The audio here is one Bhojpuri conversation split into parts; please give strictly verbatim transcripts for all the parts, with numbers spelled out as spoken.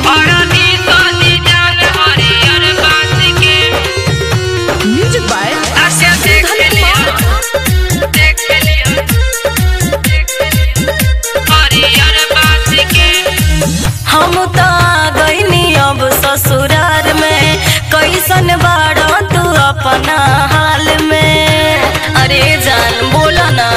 हम तो आ गईनी अब ससुरार में, कैसन बाड़ा तू अपना हाल में। अरे जान बोला ना,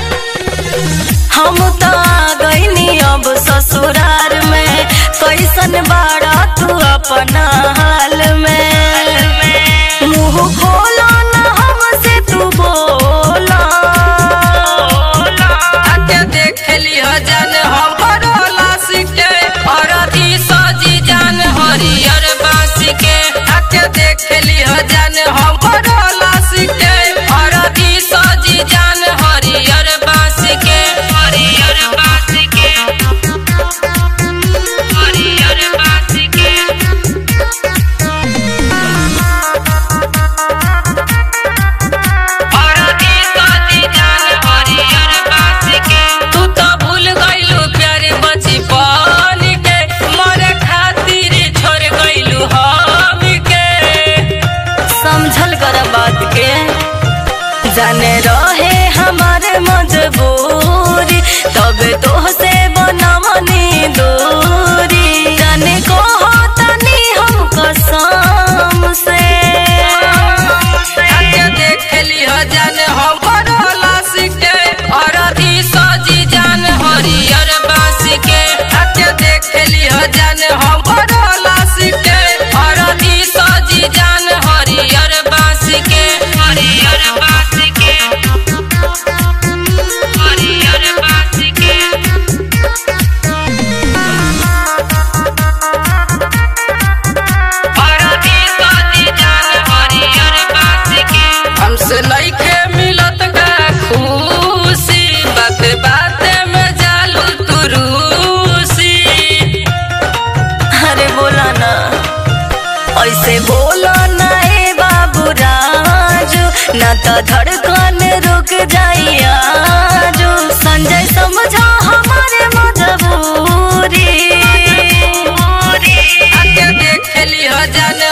हम तो आ गईनी अब ससुरार में, कैसन बाड़ा तू अपना हाल में। मुँह खोला ना हमसे तू बोला, आके देख लिया जान हमरो लाश के, और अधी सजी जान हरियर बांस के। आके देख लिया जान हमरो लाश के, और अधी सजी जान हरियर बांस के। हरियर बांस के, हरियर बांस के। और अधी सजी जान हरियर बांस के। तू तो भूल गइलू प्यारे बचपन के, मरे खातिर छोड़ गइलू हम के। समझल कर बात के, जाने रहे हमारे मजबूरी, तब तो से बनमनी दूरी। जाने को तनी हम कसम से, आके देख लिया जान हमरो लाश के, और अधी सजी जान हरियर बांस के। आके देख लिया जान हमरो लाश के, और अधी सजी जान हरियर बांस के। हरियर बांस के, हरियर बांस के। और अधी सजी जान हरियर बांस के। हमसे लइके मिलत का खुशी, बात बात में जालू तू रूसी। अरे बोला ना, ऐसे बोला ना ए बाबू राजू, ना तो धड़कन रुक जाई आजू। संजय समझा हमारे मजबूरी, आके देख लिया जान